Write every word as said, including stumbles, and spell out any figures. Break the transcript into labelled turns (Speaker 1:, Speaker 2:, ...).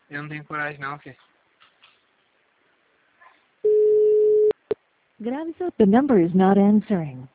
Speaker 1: Eu não tenho coragem não, filho.
Speaker 2: Grave seu... The number is not answering.